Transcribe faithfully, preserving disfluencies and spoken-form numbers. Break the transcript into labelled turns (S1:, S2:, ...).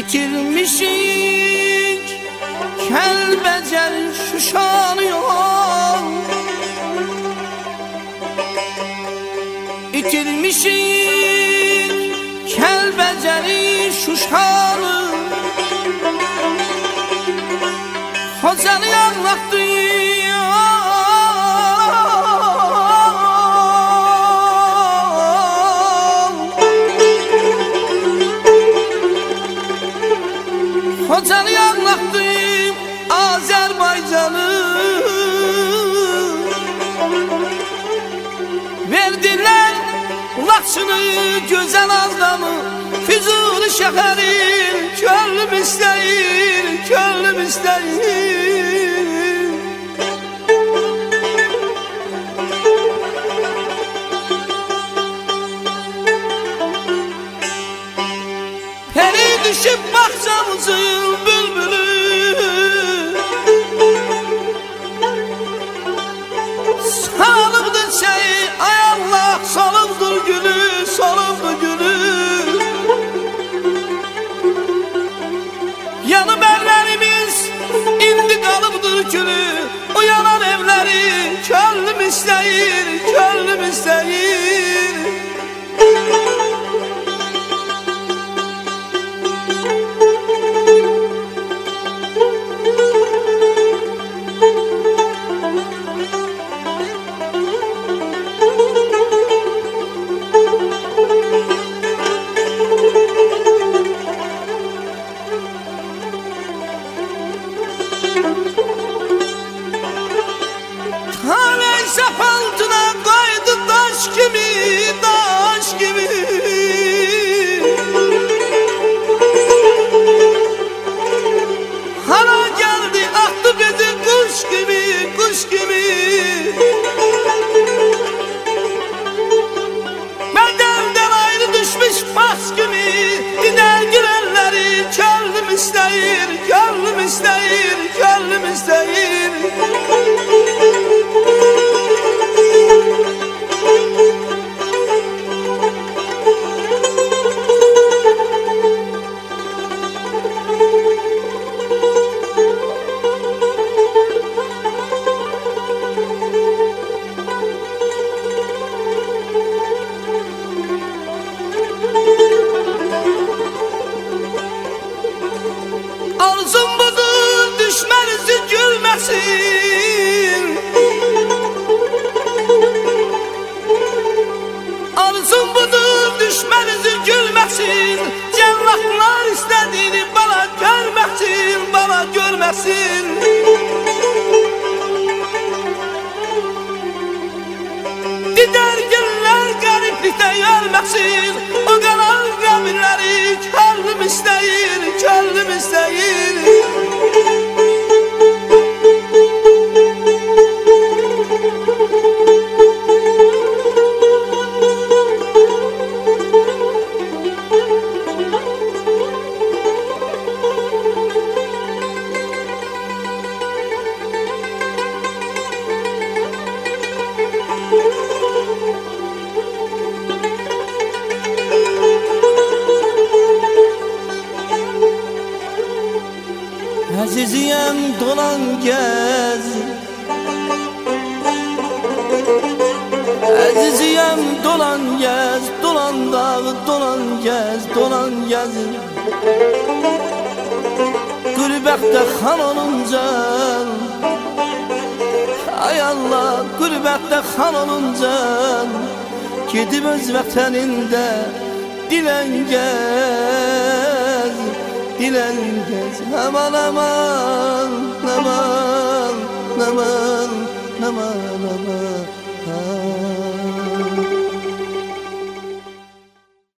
S1: İtirmişik Kəlbəcər Şuşanı yol, İtirmişik Kəlbəcəri Şuşanı, Xocalı yanlaktı Xocalı yanlaktı Azerbaycanı, verdiler Laçını güzel Ağdamı, Füzuli şəhərin könlüm istəyir, könlüm istəyir. Peri düşüb bağçamızın bülbülü, salıbdır çayı ay Allah, salıbdır gülü, salıbdır gülü. Yanıb evlerimiz indi kalıbdır külü, uyanan evleri könlüm istəyir, könlüm istəyir. Tane saf altına koydu taş gibi, taş gibi. Hara geldi attı bizi kuş gibi, kuş gibi. Bedelden ayrı düşmüş pas gibi, gider gülenleri könlüm istəyir, könlüm istəyir, könlüm istəyir. Arzum budur düşmenizi gülmesin, arzum budur düşmenizi gülmesin. Cellatlar istediğini bana görmesin, bana görmesin. Gider günler gariplikte görmesin, o kalan kabirleri könlüm istəyir, könlüm istəyir. Aziziyem dolan gez, Aziziyem dolan gez, dolan dağı dolan gez, dolan gez. Gurbette xan olunca, ay Allah, gurbette xan olunca, gidib öz vətənində dilen gez, dilen gez, aman aman.